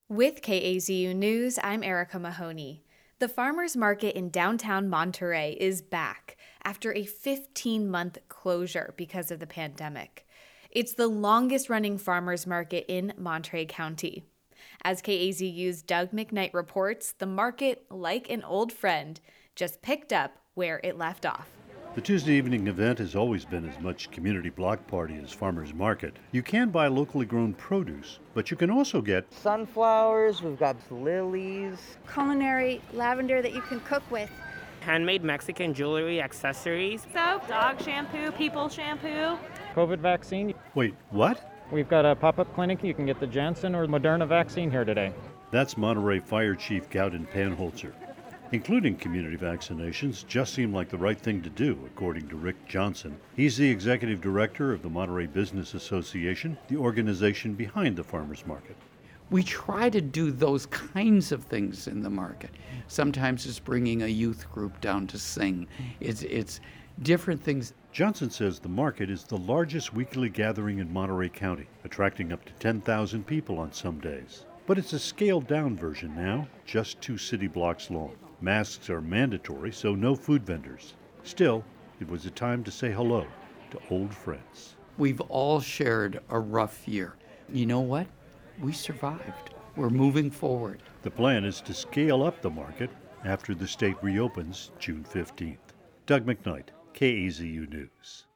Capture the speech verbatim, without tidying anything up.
With K A Z U News, I'm Erica Mahoney. The farmers market in downtown Monterey is back after a fifteen-month closure because of the pandemic. It's the longest-running farmers market in Monterey County. As K A Z U's Doug McKnight reports, the market, like an old friend, just picked up where it left off. The Tuesday evening event has always been as much community block party as farmers market. You can buy locally grown produce, but you can also get sunflowers, we've got lilies, culinary lavender that you can cook with, handmade Mexican jewelry, accessories, soap, dog shampoo, people shampoo, COVID vaccine. Wait, what? We've got a pop-up clinic. You can get the Janssen or Moderna vaccine here today. That's Monterey Fire Chief Gowden Panholzer. Including community vaccinations just seemed like the right thing to do, according to Rick Johnson. He's the executive director of the Monterey Business Association, the organization behind the farmers market. We try to do those kinds of things in the market. Sometimes it's bringing a youth group down to sing. It's, it's different things. Johnson says the market is the largest weekly gathering in Monterey County, attracting up to ten thousand people on some days. But it's a scaled-down version now, just two city blocks long. Masks are mandatory, so no food vendors. Still, it was a time to say hello to old friends. We've all shared a rough year. You know what? We survived. We're moving forward. The plan is to scale up the market after the state reopens June fifteenth. Doug McKnight, K A Z U News.